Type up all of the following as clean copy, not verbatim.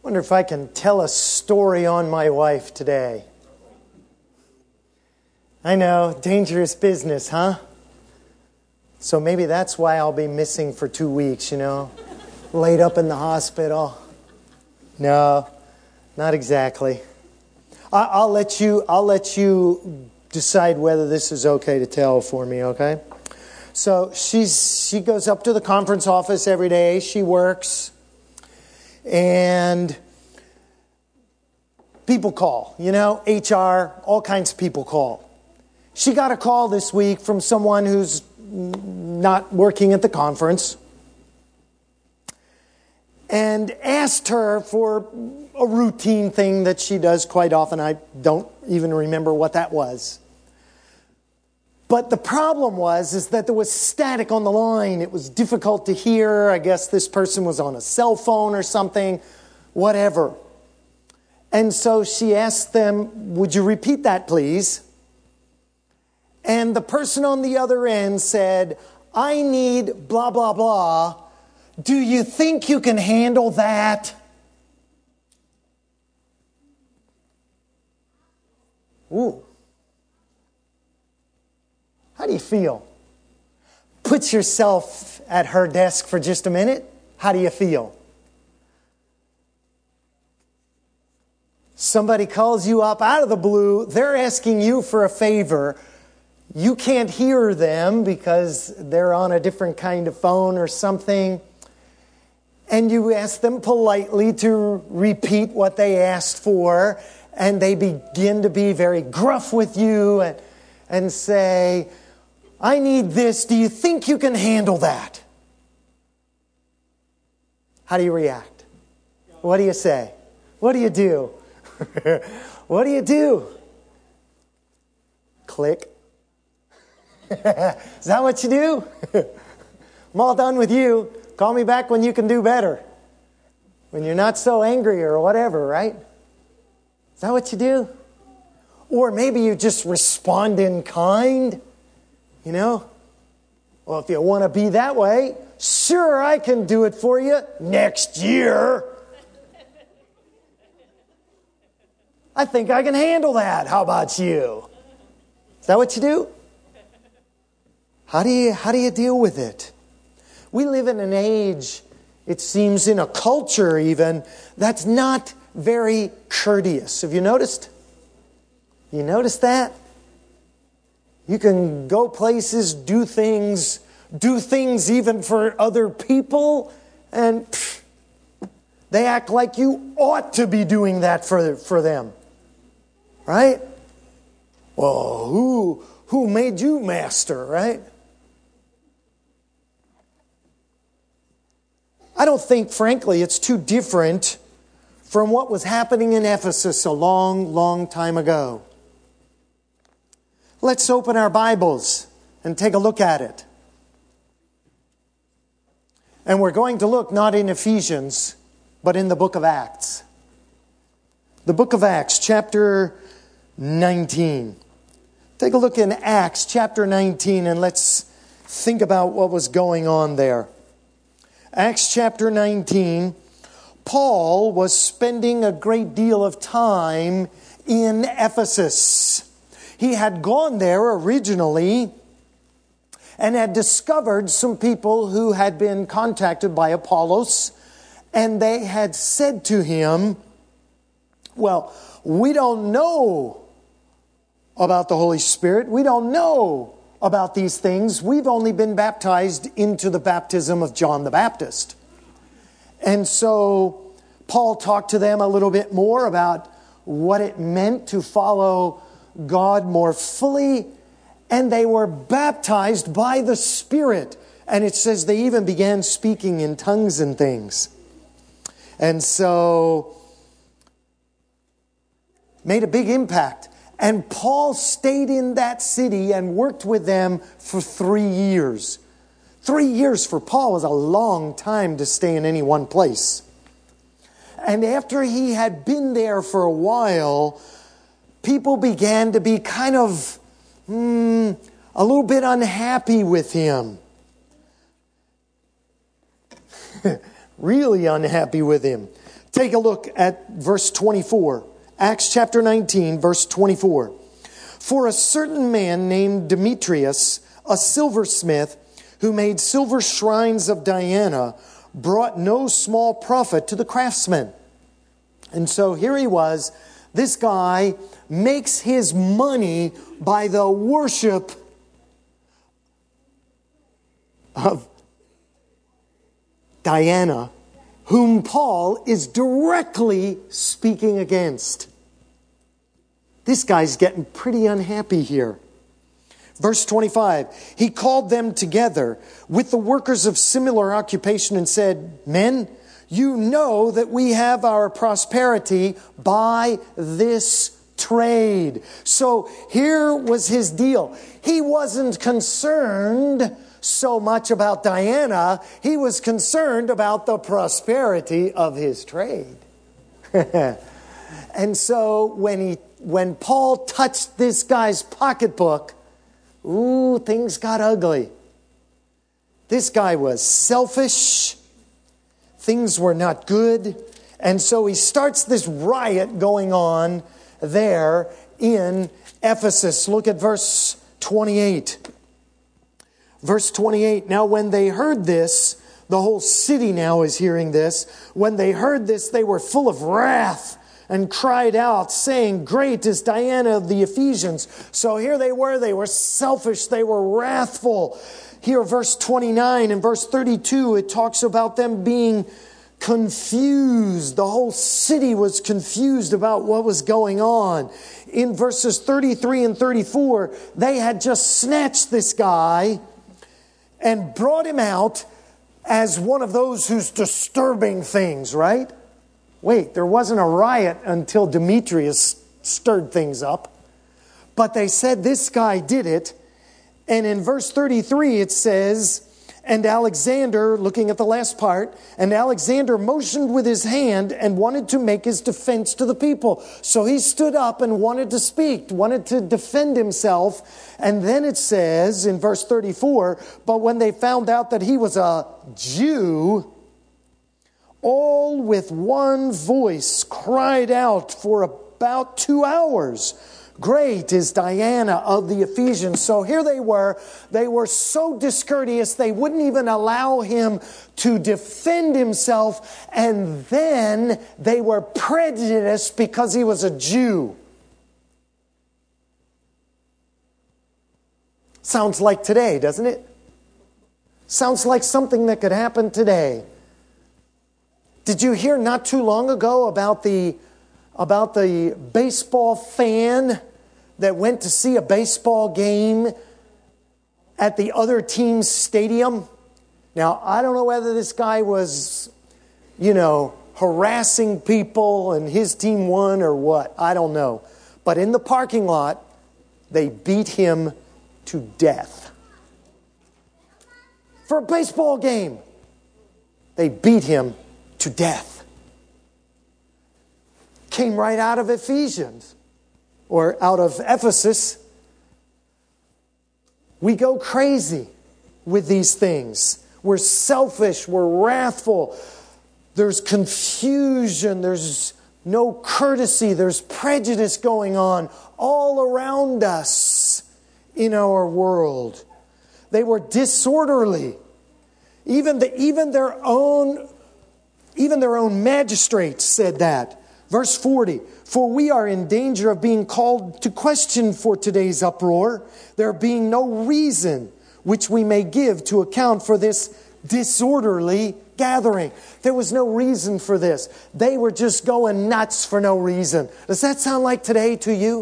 Wonder if I can tell a story on my wife today. I know, dangerous business, huh? So maybe that's why I'll be missing for 2 weeks, laid up in the hospital. No, not exactly. I'll let you decide whether this is okay to tell for me, okay? So she goes up to the conference office every day. She works. And people call, HR, all kinds of people call. She got a call this week from someone who's not working at the conference and asked her for a routine thing that she does quite often. I don't even remember what that was. But the problem is that there was static on the line. It was difficult to hear. I guess this person was on a cell phone or something, whatever. And so she asked them, would you repeat that, please? And the person on the other end said, I need blah, blah, blah. Do you think you can handle that? Ooh. How do you feel? Put yourself at her desk for just a minute. How do you feel? Somebody calls you up out of the blue. They're asking you for a favor. You can't hear them because they're on a different kind of phone or something. And you ask them politely to repeat what they asked for. And they begin to be very gruff with you and say, I need this. Do you think you can handle that? How do you react? What do you say? What do you do? What do you do? Click. Is that what you do? I'm all done with you. Call me back when you can do better. When you're not so angry or whatever, right? Is that what you do? Or maybe you just respond in kind. Well, if you want to be that way, sure, I can do it for you next year. I think I can handle that. How about you? Is that what you do? How do you deal with it? We live in an age, it seems, in a culture even, that's not very courteous. Have you noticed? You noticed that? You can go places, do things even for other people, and they act like you ought to be doing that for them. Right? Well, who made you master, right? I don't think, frankly, it's too different from what was happening in Ephesus a long, long time ago. Let's open our Bibles and take a look at it. And we're going to look not in Ephesians, but in the book of Acts. The book of Acts, chapter 19. Take a look in Acts, chapter 19, and let's think about what was going on there. Acts chapter 19, Paul was spending a great deal of time in Ephesus. He had gone there originally and had discovered some people who had been contacted by Apollos, and they had said to him, well, we don't know about the Holy Spirit. We don't know about these things. We've only been baptized into the baptism of John the Baptist. And so Paul talked to them a little bit more about what it meant to follow God more fully, and they were baptized by the Spirit. And it says they even began speaking in tongues and things. And so, made a big impact. And Paul stayed in that city and worked with them for 3 years. 3 years for Paul was a long time to stay in any one place. And after he had been there for a while, people began to be kind of a little bit unhappy with him. Really unhappy with him. Take a look at verse 24. Acts chapter 19, verse 24. For a certain man named Demetrius, a silversmith, who made silver shrines of Diana, brought no small profit to the craftsmen. And so here he was. This guy makes his money by the worship of Diana, whom Paul is directly speaking against. This guy's getting pretty unhappy here. Verse 25, he called them together with the workers of similar occupation and said, Men, you know that we have our prosperity by this trade. So here was his deal. He wasn't concerned so much about Diana. He was concerned about the prosperity of his trade. And so when Paul touched this guy's pocketbook, things got ugly. This guy was selfish. Things were not good. And so he starts this riot going on there in Ephesus. Look at verse 28. Verse 28, now when they heard this, the whole city now is hearing this. When they heard this, they were full of wrath and cried out, saying, Great is Diana of the Ephesians. So here they were selfish, they were wrathful. Here, verse 29 and verse 32, it talks about them being confused. The whole city was confused about what was going on. In verses 33 and 34, they had just snatched this guy and brought him out as one of those who's disturbing things, right? Wait, there wasn't a riot until Demetrius stirred things up. But they said this guy did it. And in verse 33 it says, and Alexander, looking at the last part, and Alexander motioned with his hand and wanted to make his defense to the people. So he stood up and wanted to speak, wanted to defend himself. And then it says in verse 34, but when they found out that he was a Jew, all with one voice cried out for about 2 hours, Great is Diana of the Ephesians. So here they were so discourteous, they wouldn't even allow him to defend himself. And then they were prejudiced because he was a Jew. Sounds like today, doesn't it? Sounds like something that could happen today. Did you hear not too long ago about the baseball fan that went to see a baseball game at the other team's stadium? Now, I don't know whether this guy was, harassing people and his team won or what. I don't know. But in the parking lot, they beat him to death. For a baseball game, they beat him to death. Came right out of Ephesians. Or out of Ephesus. We go crazy with these things. We're selfish. We're wrathful. There's confusion. There's no courtesy. There's prejudice going on all around us in our world. They were disorderly. Even their own magistrates said that. Verse 40, for we are in danger of being called to question for today's uproar, there being no reason which we may give to account for this disorderly gathering. There was no reason for this. They were just going nuts for no reason. Does that sound like today to you?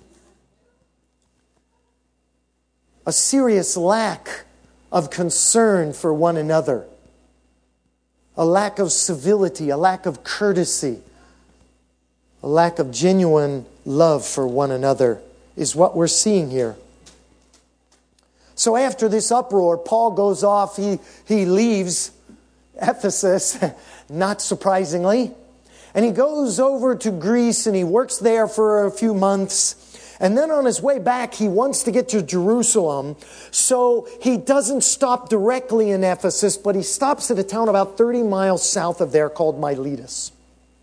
A serious lack of concern for one another. A lack of civility, a lack of courtesy. A lack of genuine love for one another is what we're seeing here. So after this uproar, Paul goes off. He leaves Ephesus, not surprisingly. And he goes over to Greece and he works there for a few months. And then on his way back, he wants to get to Jerusalem. So he doesn't stop directly in Ephesus, but he stops at a town about 30 miles south of there called Miletus.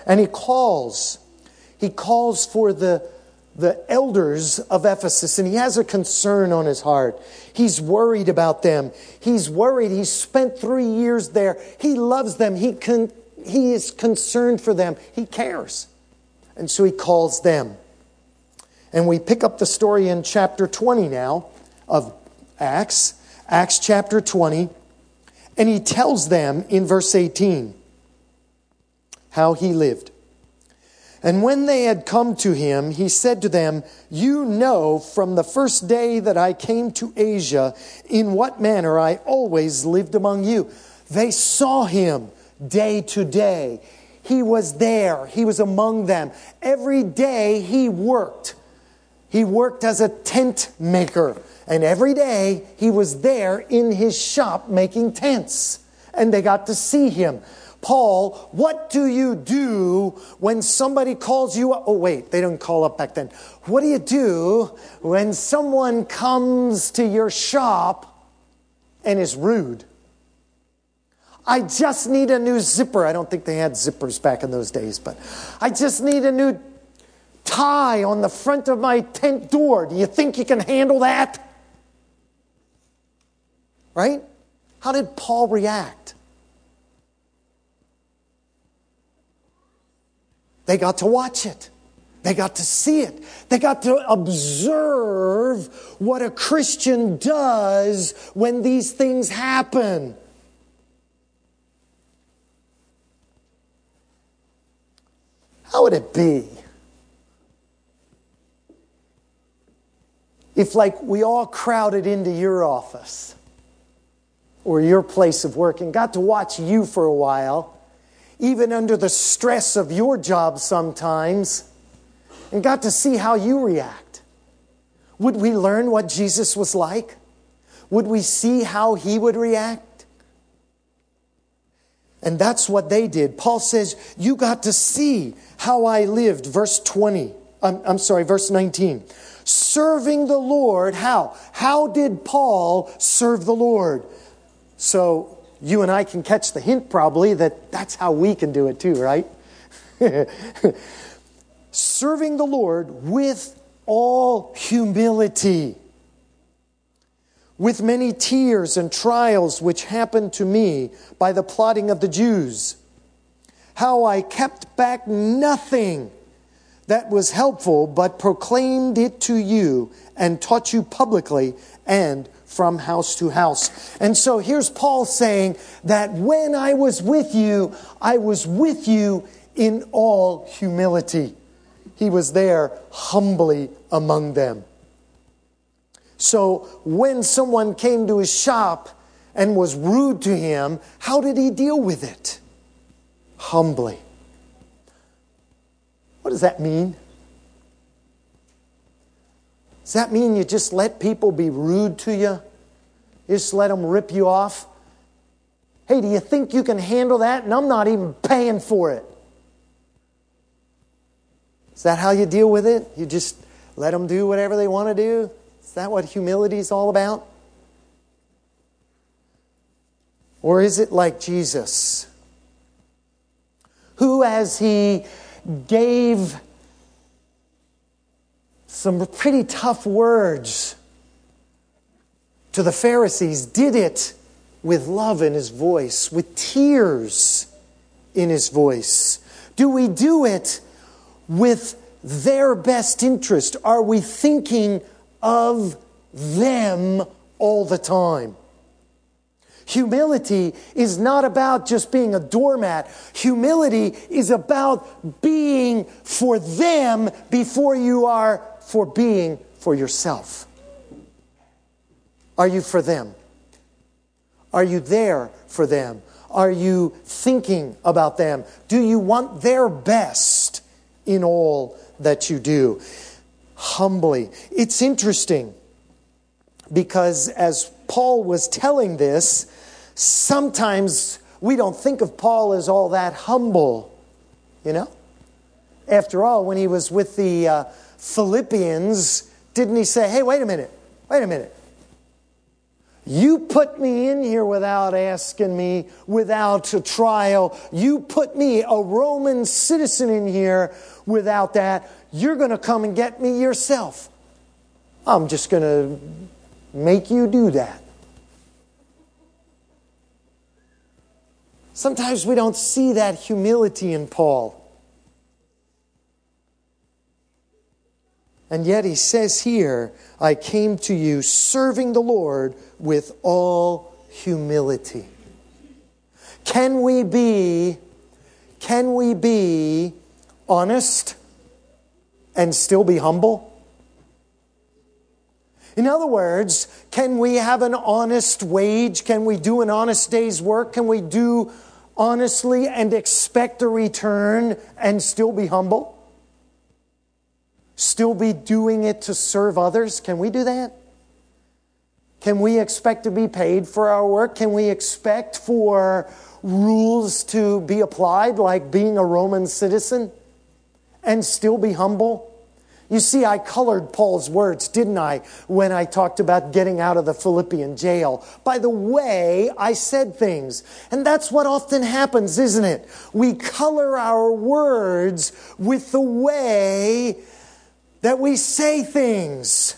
And he calls for the elders of Ephesus, and he has a concern on his heart. He's worried about them. He's worried. He's spent 3 years there. He loves them. He is concerned for them. He cares. And so he calls them. And we pick up the story in chapter 20 now of Acts chapter 20. And he tells them in verse 18 how he lived. And when they had come to him, he said to them, "You know from the first day that I came to Asia, in what manner I always lived among you." They saw him day to day. He was there. He was among them. Every day he worked. He worked as a tent maker. And every day he was there in his shop making tents. And they got to see him. "Paul, what do you do when somebody calls you up?" Oh, wait, they didn't call up back then. "What do you do when someone comes to your shop and is rude?" "I just need a new zipper." I don't think they had zippers back in those days, but "I just need a new tie on the front of my tent door. Do you think you can handle that?" Right? How did Paul react? They got to watch it. They got to see it. They got to observe what a Christian does when these things happen. How would it be if, like, we all crowded into your office or your place of work and got to watch you for a while, even under the stress of your job sometimes, and got to see how you react? Would we learn what Jesus was like? Would we see how he would react? And that's what they did. Paul says, "You got to see how I lived." Verse 19. Serving the Lord, how? How did Paul serve the Lord? So you and I can catch the hint probably that that's how we can do it too, right? Serving the Lord with all humility, with many tears and trials which happened to me by the plotting of the Jews. How I kept back nothing that was helpful, but proclaimed it to you and taught you publicly and from house to house. And so here's Paul saying that when I was with you in all humility. He was there humbly among them. So when someone came to his shop and was rude to him, how did he deal with it? Humbly. What does that mean? Does that mean you just let people be rude to you? You just let them rip you off? Hey, do you think you can handle that? And I'm not even paying for it. Is that how you deal with it? You just let them do whatever they want to do? Is that what humility is all about? Or is it like Jesus, who, as he gave some pretty tough words to the Pharisees, did it with love in his voice, with tears in his voice? Do we do it with their best interest? Are we thinking of them all the time? Humility is not about just being a doormat. Humility is about being for them before you are for being for yourself. Are you for them? Are you there for them? Are you thinking about them? Do you want their best in all that you do? Humbly. It's interesting because as Paul was telling this, sometimes we don't think of Paul as all that humble, you know? After all, when he was with the Philippians, didn't he say, hey, wait a minute. You put me in here without asking me, without a trial. You put me, a Roman citizen, in here without that. You're going to come and get me yourself. I'm just going to make you do that. Sometimes we don't see that humility in Paul. And yet he says here, I came to you serving the Lord with all humility. Can we be honest and still be humble? In other words, can we have an honest wage? Can we do an honest day's work? Can we do honestly and expect a return and still be humble? Still be doing it to serve others? Can we do that? Can we expect to be paid for our work? Can we expect for rules to be applied like being a Roman citizen and still be humble? You see, I colored Paul's words, didn't I, when I talked about getting out of the Philippian jail? By the way I said things. And that's what often happens, isn't it? We color our words with the way that we say things.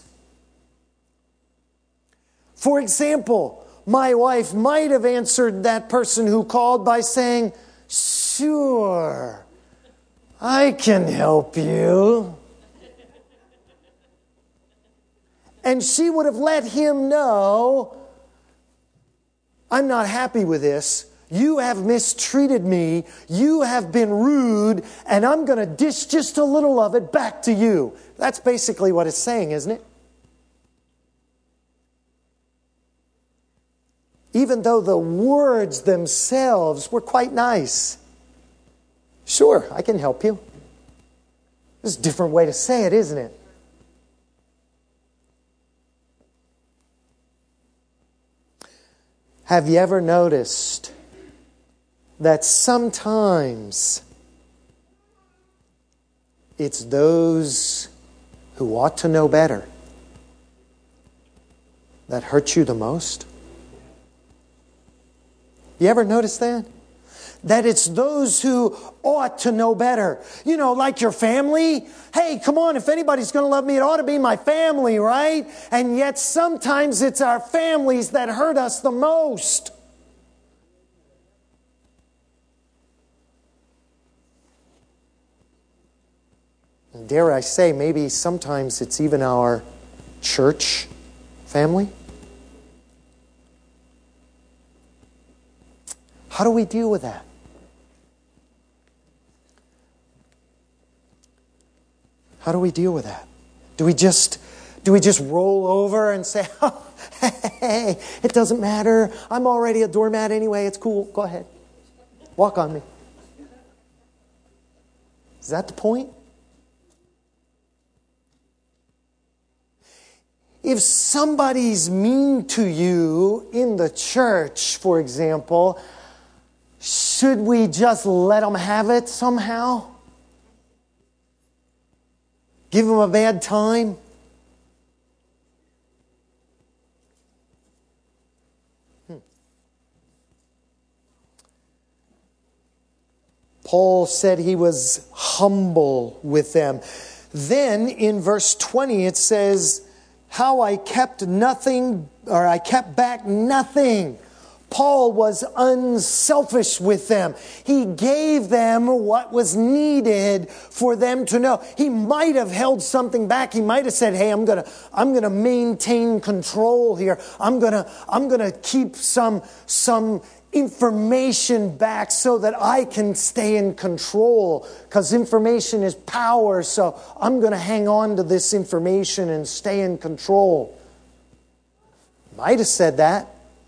For example, my wife might have answered that person who called by saying, "Sure, I can help you." And she would have let him know, "I'm not happy with this. You have mistreated me. You have been rude, and I'm going to dish just a little of it back to you." That's basically what it's saying, isn't it? Even though the words themselves were quite nice. "Sure, I can help you." There's a different way to say it, isn't it? Have you ever noticed that sometimes it's those who ought to know better that hurt you the most? You ever notice that? That it's those who ought to know better. You know, like your family. Hey, come on, if anybody's going to love me, it ought to be my family, right? And yet sometimes it's our families that hurt us the most. And dare I say, maybe sometimes it's even our church family. How do we deal with that? How do we deal with that? Do we just roll over and say, "Oh, hey, it doesn't matter. I'm already a doormat anyway. It's cool. Go ahead. Walk on me." Is that the point? If somebody's mean to you in the church, for example, should we just let them have it somehow? Give them a bad time? Paul said he was humble with them. Then in verse 20 it says, "How I kept back nothing." Paul was unselfish with them. He gave them what was needed for them to know. He might have held something back. He might have said, "Hey, I'm gonna maintain control here. I'm gonna keep some information back so that I can stay in control, because information is power. So I'm gonna hang on to this information and stay in control." Might have said that.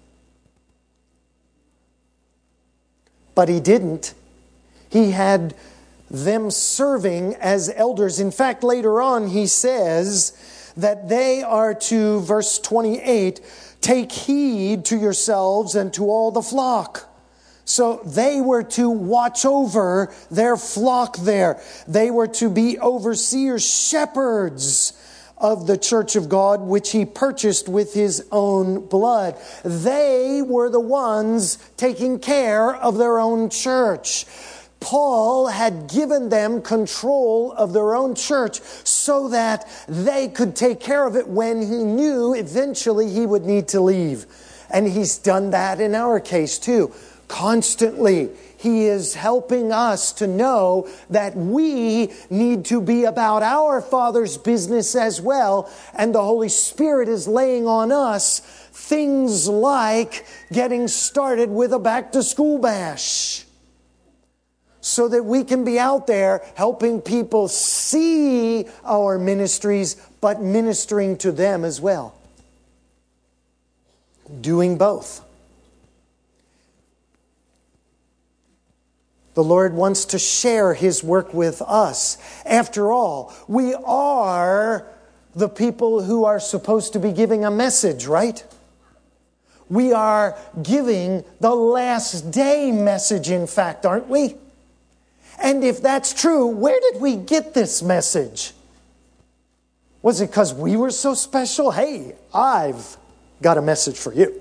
But he didn't. He had them serving as elders. In fact, later on he says that they are to, verse 28, "Take heed to yourselves and to all the flock." So they were to watch over their flock there. They were to be overseers, shepherds of the church of God, which He purchased with His own blood. They were the ones taking care of their own church. Paul had given them control of their own church so that they could take care of it when he knew eventually he would need to leave. And He's done that in our case too. Constantly, He is helping us to know that we need to be about our Father's business as well. And the Holy Spirit is laying on us things like getting started with a back-to-school bash, so that we can be out there helping people see our ministries, but ministering to them as well. Doing both. The Lord wants to share His work with us. After all, we are the people who are supposed to be giving a message, right? We are giving the last day message, in fact, aren't we? And if that's true, where did we get this message? Was it because we were so special? Hey, I've got a message for you.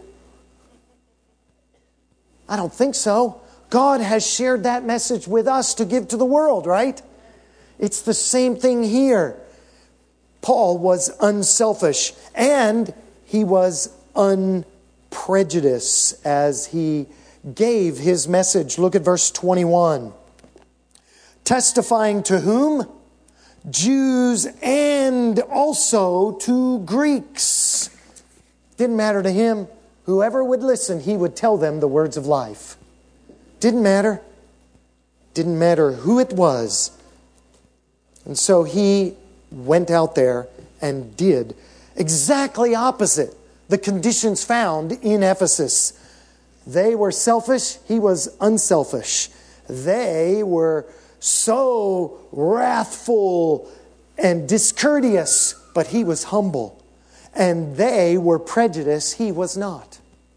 I don't think so. God has shared that message with us to give to the world, right? It's the same thing here. Paul was unselfish and he was unprejudiced as he gave his message. Look at verse 21. Testifying to whom? Jews and also to Greeks. Didn't matter to him. Whoever would listen, he would tell them the words of life. Didn't matter. Didn't matter who it was. And so he went out there and did exactly opposite the conditions found in Ephesus. They were selfish. He was unselfish. They were so wrathful and discourteous, but he was humble. And they were prejudiced. He was not.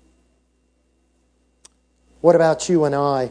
What about you and I?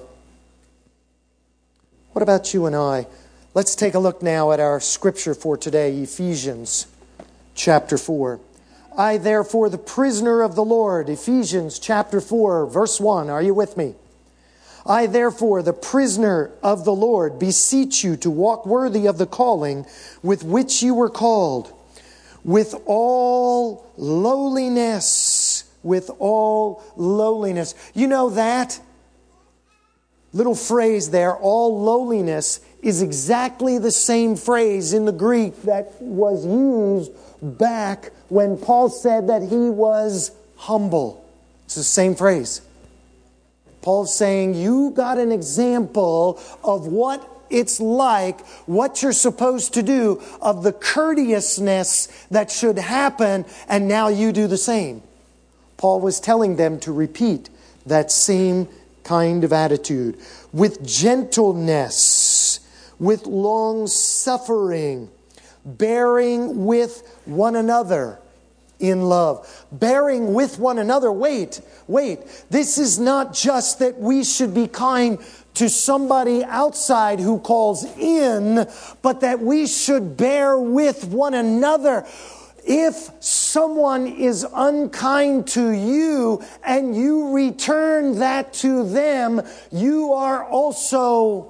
What about you and I? Let's take a look now at our scripture for today, Ephesians chapter 4. I, therefore, the prisoner of the Lord, Ephesians chapter 4, verse 1. Are you with me? I, therefore, the prisoner of the Lord, beseech you to walk worthy of the calling with which you were called, with all lowliness. With all lowliness. You know that little phrase there, all lowliness, is exactly the same phrase in the Greek that was used back when Paul said that he was humble. It's the same phrase. Paul's saying, you got an example of what it's like, what you're supposed to do, of the courteousness that should happen, and now you do the same. Paul was telling them to repeat that same kind of attitude. With gentleness, with long suffering, bearing with one another in love. Bearing with one another. Wait. This is not just that we should be kind to somebody outside who calls in, but that we should bear with one another. If someone is unkind to you and you return that to them, you are also,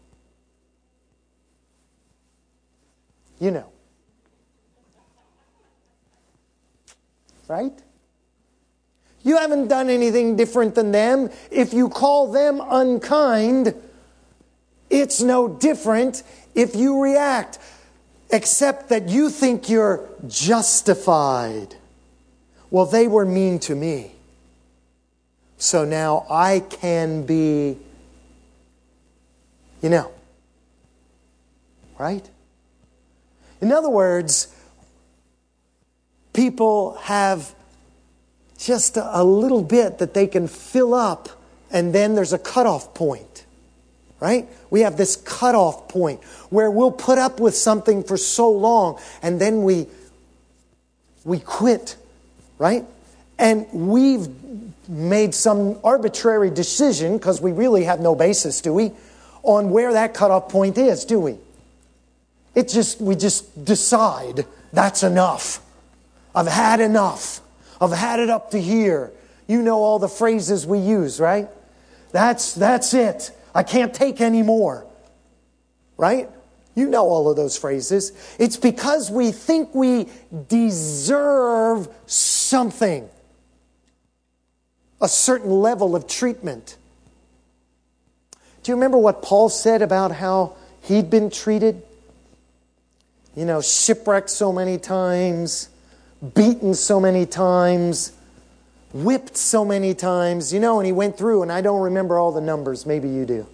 right? You haven't done anything different than them. If you call them unkind, it's no different if you react, except that you think you're justified. Well, they were mean to me, so now I can be, right? In other words, people have just a little bit that they can fill up, and then there's a cutoff point, right? We have this cutoff point where we'll put up with something for so long, and then we quit, right? And we've made some arbitrary decision, because we really have no basis, do we, on where that cutoff point is, do we? We just decide That's enough. I've had enough. I've had it up to here. You know all the phrases we use, right? That's it. I can't take any more. Right? You know all of those phrases. It's because we think we deserve something. A certain level of treatment. Do you remember what Paul said about how he'd been treated? You know, shipwrecked so many times, beaten so many times, whipped so many times. You know, and he went through, and I don't remember all the numbers. Maybe you do.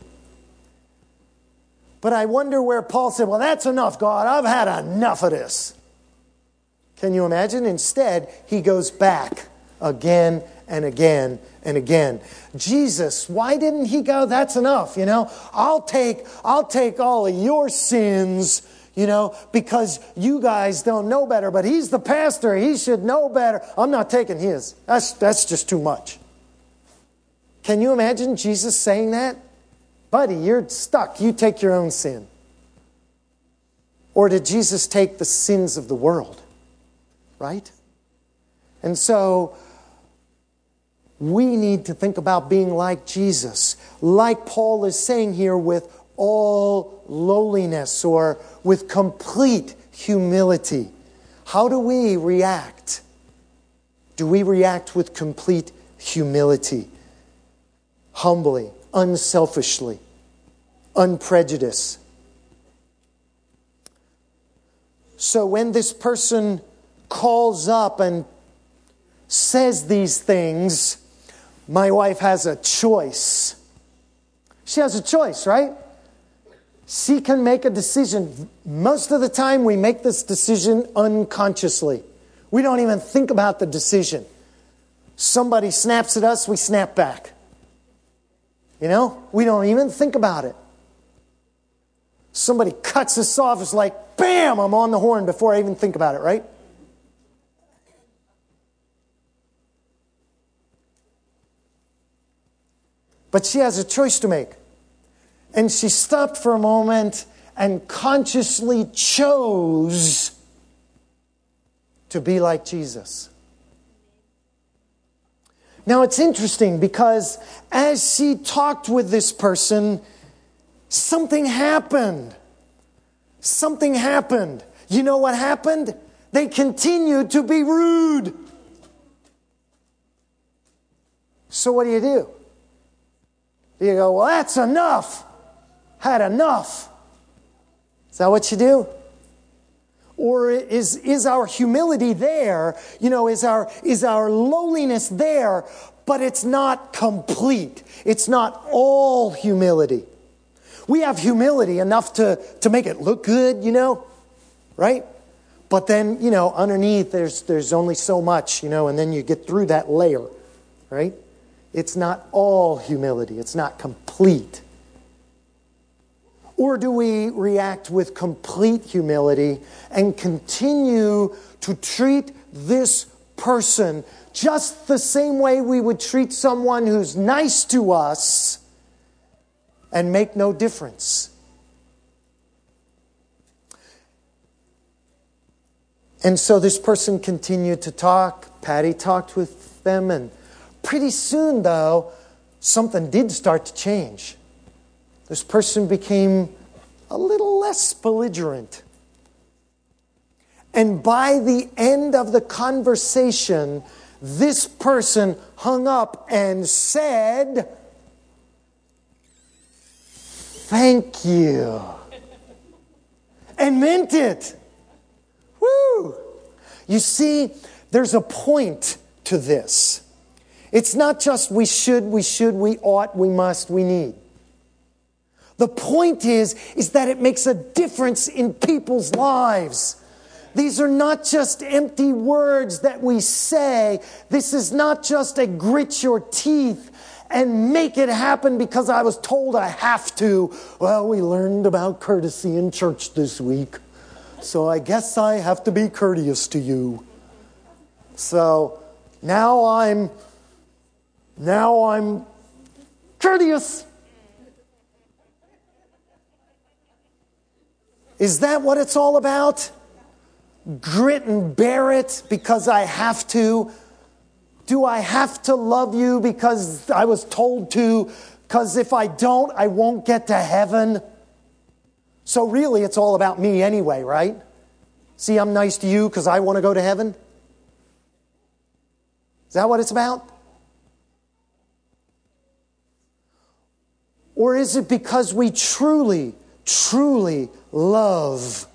But I wonder where Paul said, well, that's enough, God. I've had enough of this. Can you imagine? Instead, he goes back again and again and again. Jesus, why didn't he go, that's enough, you know? I'll take all of your sins, you know, because you guys don't know better. But he's the pastor. He should know better. I'm not taking his. That's just too much. Can you imagine Jesus saying that? Buddy, you're stuck. You take your own sin. Or did Jesus take the sins of the world? Right? And so we need to think about being like Jesus. Like Paul is saying here, with all lowliness or with complete humility. How do we react? Do we react with complete humility? Humbly, unselfishly, unprejudiced. So when this person calls up and says these things, my wife has a choice. She has a choice, right? She can make a decision. Most of the time we make this decision unconsciously. We don't even think about the decision. Somebody snaps at us, we snap back. You know, we don't even think about it. Somebody cuts us off, it's like, bam, I'm on the horn before I even think about it, right? But she has a choice to make. And she stopped for a moment and consciously chose to be like Jesus. Now it's interesting because as she talked with this person, something happened. Something happened. You know what happened? They continued to be rude. So what do? You go, well, that's enough. Had enough. Is that what you do? Or is our humility there? You know, is our lowliness there, but it's not complete. It's not all humility. We have humility enough to make it look good, you know, right? But then, you know, underneath there's only so much, you know, and then you get through that layer, right? It's not all humility. It's not complete. Or do we react with complete humility and continue to treat this person just the same way we would treat someone who's nice to us and make no difference? And so this person continued to talk. Patty talked with them, and pretty soon, though, something did start to change. This person became a little less belligerent. And by the end of the conversation, this person hung up and said, "Thank you." And meant it. Woo! You see, there's a point to this. It's not just we should, we ought, we must, we need. The point is that it makes a difference in people's lives. These are not just empty words that we say. This is not just a grit your teeth and make it happen because I was told I have to. Well, we learned about courtesy in church this week, so I guess I have to be courteous to you. So now I'm courteous. Is that what it's all about? grit and bear it because I have to? Do I have to love you because I was told to? Because if I don't, I won't get to heaven. So really, it's all about me anyway, right? See, I'm nice to you because I want to go to heaven? Is that what it's about? Or is it because we truly, truly love?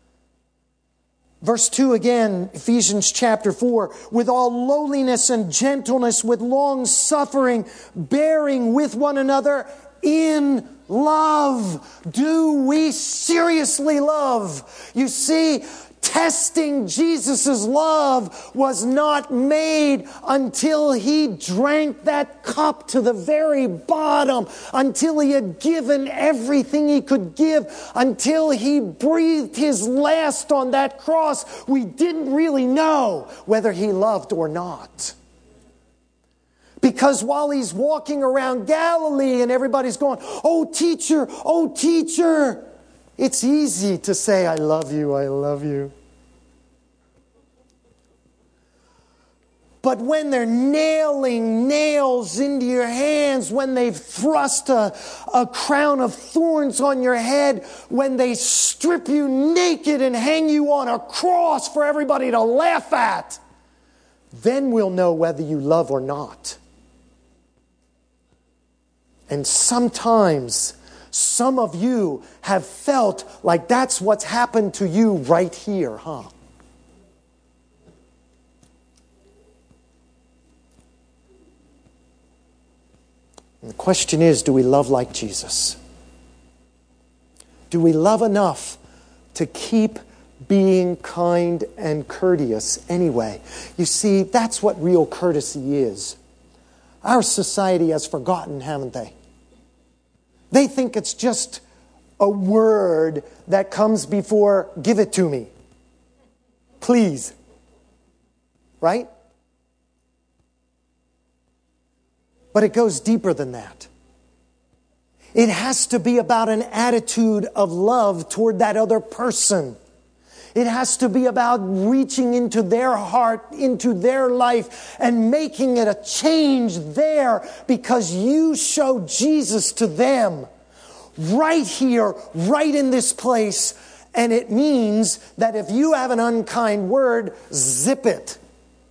Verse 2 again, Ephesians chapter 4, with all lowliness and gentleness, with long suffering, bearing with one another in love. Do we seriously love? You see, testing Jesus' love was not made until He drank that cup to the very bottom, until He had given everything He could give, until He breathed His last on that cross. We didn't really know whether He loved or not. Because while He's walking around Galilee and everybody's going, oh teacher, it's easy to say, I love you, I love you. But when they're nailing nails into your hands, when they've thrust a crown of thorns on your head, when they strip you naked and hang you on a cross for everybody to laugh at, then we'll know whether you love or not. And sometimes some of you have felt like that's what's happened to you right here, huh? And the question is, do we love like Jesus? Do we love enough to keep being kind and courteous anyway? You see, that's what real courtesy is. Our society has forgotten, haven't they? They think it's just a word that comes before, give it to me. Please. Right? But it goes deeper than that. It has to be about an attitude of love toward that other person. It has to be about reaching into their heart, into their life, and making it a change there because you show Jesus to them right here, right in this place. And it means that if you have an unkind word, zip it.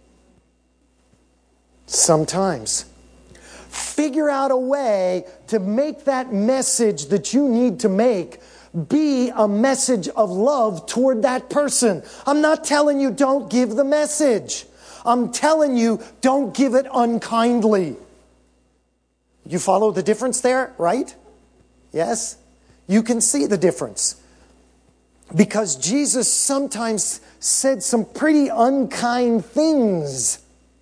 Sometimes. Figure out a way to make that message that you need to make be a message of love toward that person. I'm not telling you don't give the message. I'm telling you don't give it unkindly. You follow the difference there, right? Yes? You can see the difference. Because Jesus sometimes said some pretty unkind things.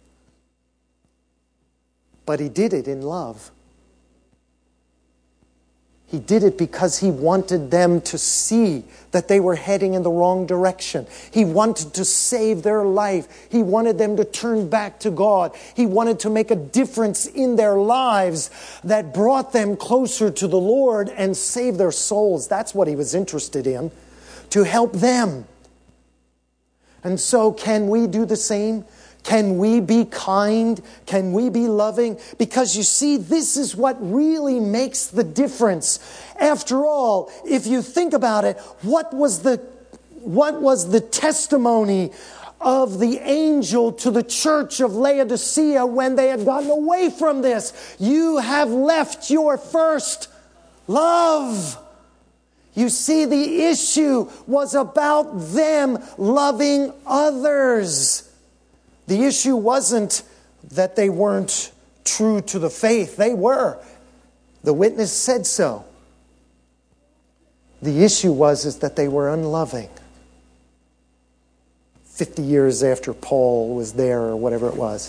But He did it in love. He did it because He wanted them to see that they were heading in the wrong direction. He wanted to save their life. He wanted them to turn back to God. He wanted to make a difference in their lives that brought them closer to the Lord and save their souls. That's what He was interested in, to help them. And so can we do the same? Can we be kind? Can we be loving? Because you see, this is what really makes the difference. After all, if you think about it, what was the testimony of the angel to the church of Laodicea when they had gotten away from this? You have left your first love. You see, the issue was about them loving others. The issue wasn't that they weren't true to the faith. They were. The witness said so. The issue is that they were unloving. 50 years after Paul was there or whatever it was.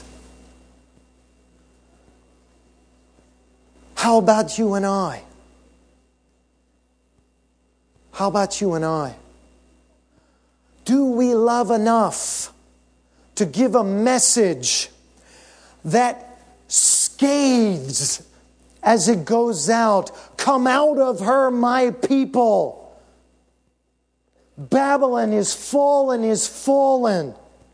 How about you and I? How about you and I? Do we love enough to give a message that scathes as it goes out? Come out of her, my people. Babylon is fallen, is fallen.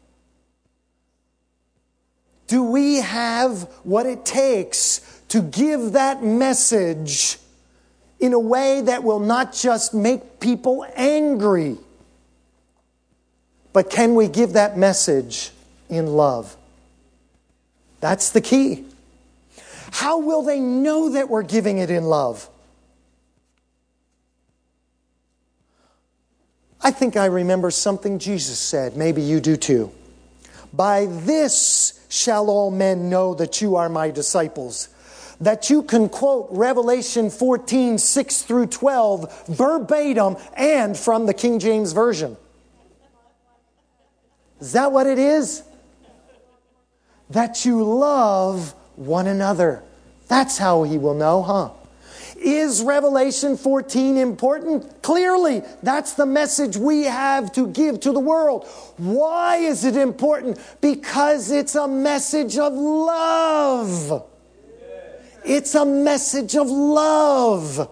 Do we have what it takes to give that message in a way that will not just make people angry, but can we give that message in love? That's the key. How will they know that we're giving it in love? I think I remember something Jesus said. Maybe you do too. By this shall all men know that you are my disciples. That you can quote Revelation 14, 6 through 12 verbatim and from the King James Version. Is that what it is? That you love one another. That's how he will know, huh? Is Revelation 14 important? Clearly, that's the message we have to give to the world. Why is it important? Because it's a message of love. It's a message of love.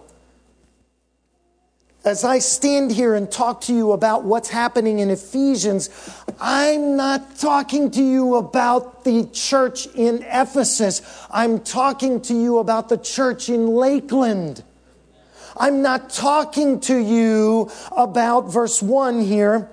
As I stand here and talk to you about what's happening in Ephesians, I'm not talking to you about the church in Ephesus. I'm talking to you about the church in Lakeland. I'm not talking to you about verse 1 here.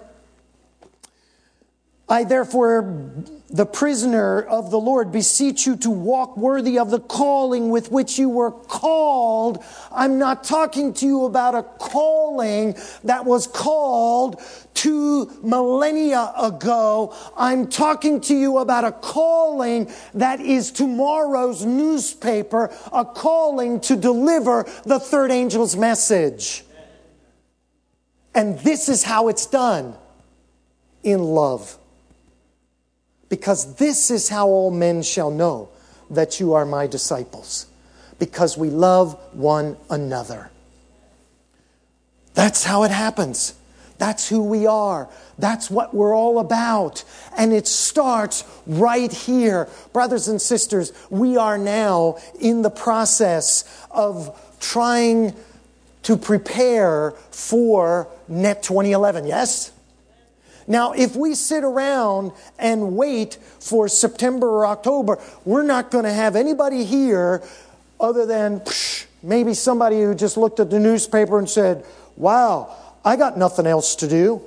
I therefore, the prisoner of the Lord, beseech you to walk worthy of the calling with which you were called. I'm not talking to you about a calling that was called 2 millennia ago. I'm talking to you about a calling that is tomorrow's newspaper, a calling to deliver the third angel's message. And this is how it's done, in love. Because this is how all men shall know that you are my disciples. Because we love one another. That's how it happens. That's who we are. That's what we're all about. And it starts right here. Brothers and sisters, we are now in the process of trying to prepare for NET 2011. Yes? Now, if we sit around and wait for September or October, we're not going to have anybody here other than maybe somebody who just looked at the newspaper and said, wow, I got nothing else to do.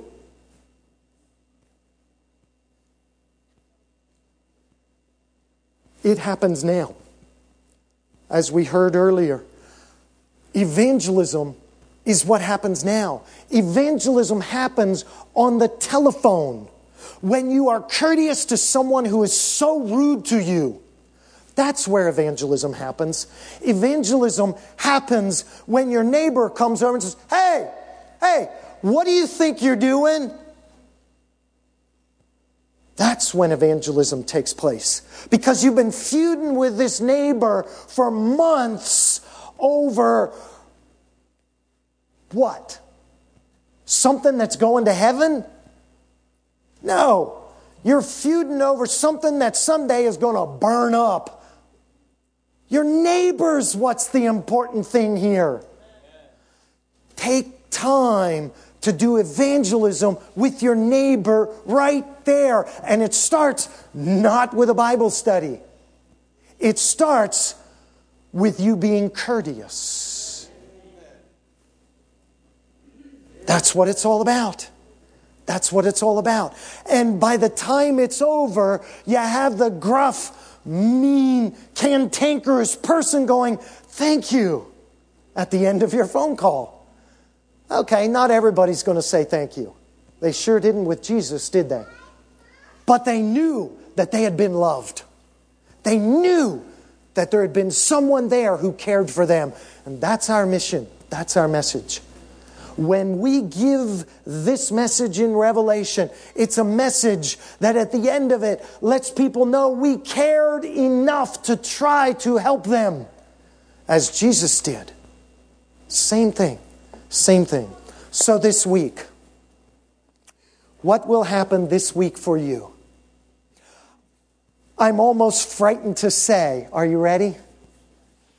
It happens now. As we heard earlier, evangelism is what happens now. Evangelism happens on the telephone. When you are courteous to someone who is so rude to you, that's where evangelism happens. Evangelism happens when your neighbor comes over and says, hey, what do you think you're doing? That's when evangelism takes place. Because you've been feuding with this neighbor for months over what? Something that's going to heaven? No. You're feuding over something that someday is going to burn up. Your neighbor's what's the important thing here. Take time to do evangelism with your neighbor right there. And it starts not with a Bible study. It starts with you being courteous. That's what it's all about. That's what it's all about. And by the time it's over, you have the gruff, mean, cantankerous person going, thank you, at the end of your phone call. Okay, not everybody's going to say thank you. They sure didn't with Jesus, did they? But they knew that they had been loved. They knew that there had been someone there who cared for them. And that's our mission. That's our message. When we give this message in Revelation, it's a message that at the end of it lets people know we cared enough to try to help them as Jesus did. Same thing. Same thing. So this week, what will happen this week for you? I'm almost frightened to say, are you ready?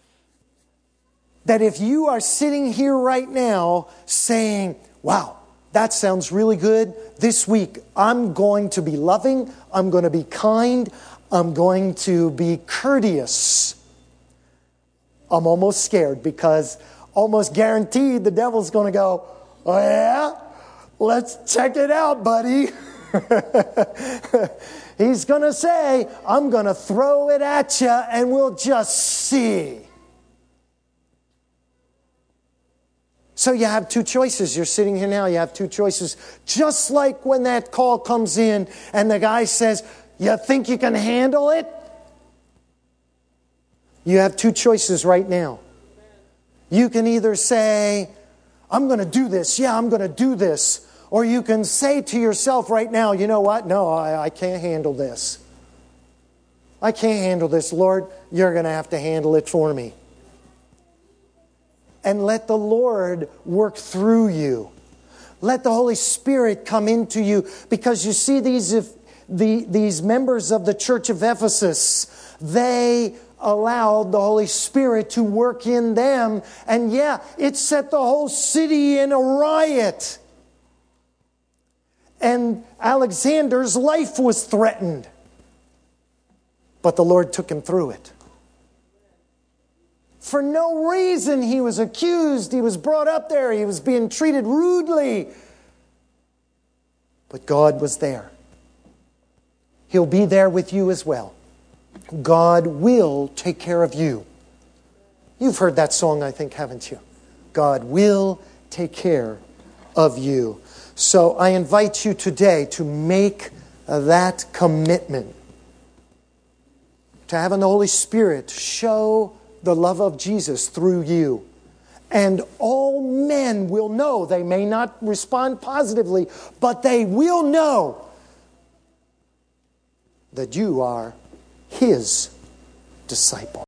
That if you are sitting here right now saying, wow, that sounds really good. This week, I'm going to be loving. I'm going to be kind. I'm going to be courteous. I'm almost scared because almost guaranteed the devil's going to go, oh yeah? Let's check it out, buddy. He's going to say, I'm going to throw it at you and we'll just see. So you have two choices. You're sitting here now, you have two choices. Just like when that call comes in and the guy says, you think you can handle it? You have two choices right now. You can either say, I'm going to do this. Yeah, I'm going to do this. Or you can say to yourself right now, you know what? No, I can't handle this. I can't handle this. Lord, you're going to have to handle it for me. And let the Lord work through you. Let the Holy Spirit come into you. Because you see these members of the church of Ephesus, they allowed the Holy Spirit to work in them. And yeah, it set the whole city in a riot. And Alexander's life was threatened. But the Lord took him through it. For no reason he was accused. He was brought up there. He was being treated rudely. But God was there. He'll be there with you as well. God will take care of you. You've heard that song, I think, haven't you? God will take care of you. So I invite you today to make that commitment. To having the Holy Spirit show the love of Jesus through you. And all men will know. They may not respond positively, but they will know that you are His disciple.